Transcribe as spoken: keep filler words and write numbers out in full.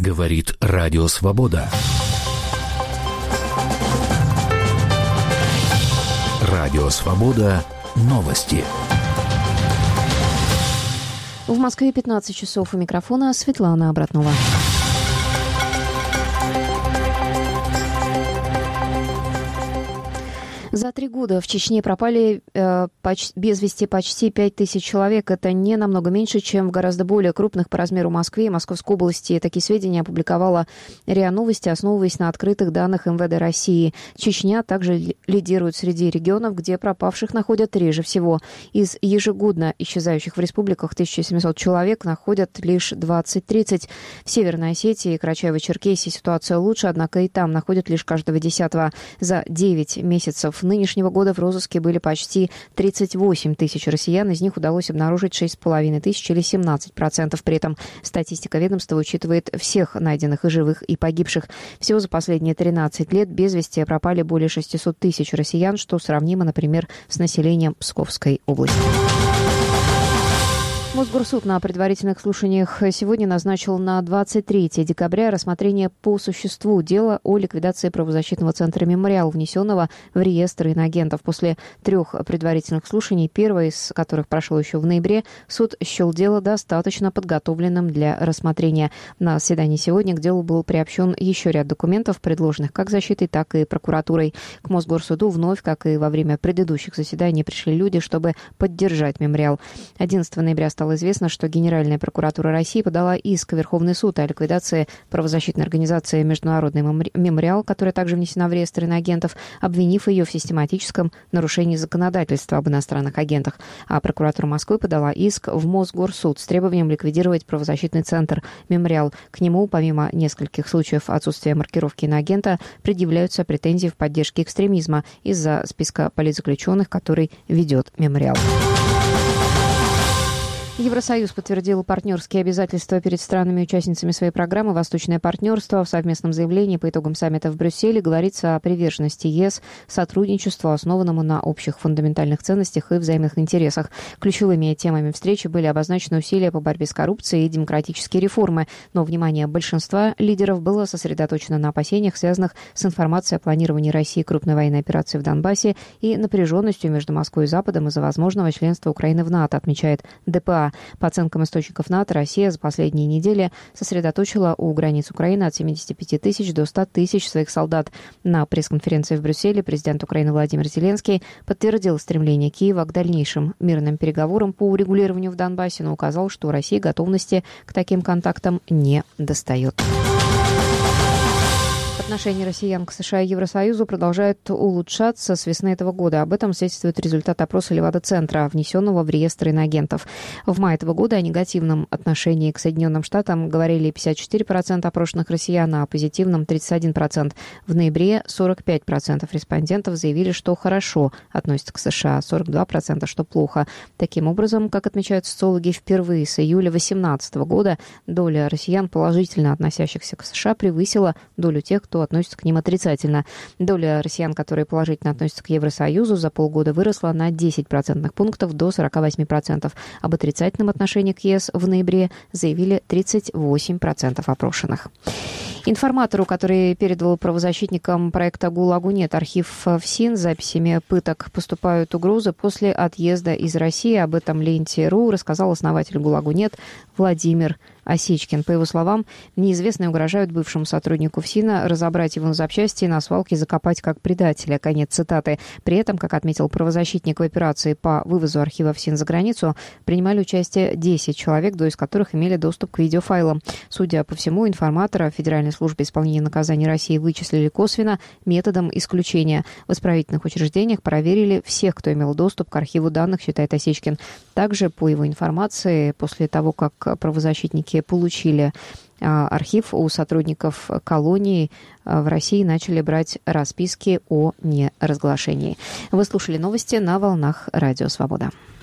Говорит Радио Свобода. Радио Свобода. Новости. В Москве пятнадцать часов. У микрофона Светлана Обратнова. За три года в Чечне пропали э, поч- без вести почти пять тысяч человек. Это не намного меньше, чем в гораздо более крупных по размеру Москве и Московской области. Такие сведения опубликовала РИА Новости, основываясь на открытых данных эм вэ дэ России. Чечня также лидирует среди регионов, где пропавших находят реже всего. Из ежегодно исчезающих в республиках тысяча семьсот человек находят лишь двадцать-тридцать. В Северной Осетии и Карачаево-Черкесии ситуация лучше, однако и там находят лишь каждого десятого. За девять месяцев нынешнего года в розыске были почти тридцать восемь тысяч россиян, из них удалось обнаружить шесть с половиной тысяч или семнадцать процентов. При этом статистика ведомства учитывает всех найденных и живых, и погибших. Всего за последние тринадцать лет без вести пропали более шестьсот тысяч россиян, что сравнимо, например, с населением Псковской области. Мосгорсуд на предварительных слушаниях сегодня назначил на двадцать третье декабря рассмотрение по существу дела о ликвидации правозащитного центра «Мемориал», внесенного в реестр иноагентов. После трех предварительных слушаний, первое из которых прошло еще в ноябре, суд счел дело достаточно подготовленным для рассмотрения. На заседании сегодня к делу был приобщен еще ряд документов, предложенных как защитой, так и прокуратурой. К Мосгорсуду вновь, как и во время предыдущих заседаний, пришли люди, чтобы поддержать «Мемориал». одиннадцатого ноября стало известно, что Генеральная прокуратура России подала иск в Верховный суд о ликвидации правозащитной организации «Международный мемориал», которая также внесена в реестр иноагентов, обвинив ее в систематическом нарушении законодательства об иностранных агентах. А прокуратура Москвы подала иск в Мосгорсуд с требованием ликвидировать правозащитный центр «Мемориал». К нему, помимо нескольких случаев отсутствия маркировки иноагента, предъявляются претензии в поддержке экстремизма из-за списка политзаключенных, который ведет «Мемориал». Евросоюз подтвердил партнерские обязательства перед странами-участницами своей программы «Восточное партнерство». В совместном заявлении по итогам саммита в Брюсселе говорится о приверженности ЕС сотрудничеству, основанному на общих фундаментальных ценностях и взаимных интересах. Ключевыми темами встречи были обозначены усилия по борьбе с коррупцией и демократические реформы, но внимание большинства лидеров было сосредоточено на опасениях, связанных с информацией о планировании России крупной военной операции в Донбассе и напряженностью между Москвой и Западом из-за возможного членства Украины в НАТО, отмечает дэ пэ а. По оценкам источников НАТО, Россия за последние недели сосредоточила у границ Украины от семидесяти пяти тысяч до ста тысяч своих солдат. На пресс-конференции в Брюсселе президент Украины Владимир Зеленский подтвердил стремление Киева к дальнейшим мирным переговорам по урегулированию в Донбассе, но указал, что России готовности к таким контактам не достает. Отношения россиян к США и Евросоюзу продолжают улучшаться с весны этого года. Об этом свидетельствует результат опроса Левада-центра, внесенного в реестр иноагентов. В мае этого года о негативном отношении к Соединенным Штатам говорили пятьдесят четыре процента опрошенных россиян, а о позитивном тридцать один процент. В ноябре сорок пять процентов респондентов заявили, что хорошо относятся к США, сорок два процента, что плохо. Таким образом, как отмечают социологи, впервые с июля две тысячи восемнадцатого года доля россиян, положительно относящихся к США, превысила долю тех, кто относится к ним отрицательно. Доля россиян, которые положительно относятся к Евросоюзу, за полгода выросла на десять процентных пунктов до сорок восемь процентов. Об отрицательном отношении к ЕС в ноябре заявили тридцать восемь процентов опрошенных. Информатору, который передал правозащитникам проекта «ГУЛАГу нет» архив ФСИН с записями пыток, поступают угрозы после отъезда из России. Об этом ленте точка ру рассказал основатель «ГУЛАГу нет» Владимир Осечкин. По его словам, неизвестные угрожают бывшему сотруднику ФСИНа разобрать его на запчасти и на свалке закопать как предателя. Конец цитаты. При этом, как отметил правозащитник, в операции по вывозу архива ФСИН за границу принимали участие десять человек, двое из которых имели доступ к видеофайлам. Судя по всему, информатора Федеральной службы исполнения наказаний России вычислили косвенно методом исключения. В исправительных учреждениях проверили всех, кто имел доступ к архиву данных, считает Осечкин. Также, по его информации, после того, как правозащитники получили архив, у сотрудников колонии в России начали брать расписки о неразглашении. Вы слушали новости на волнах Радио Свобода.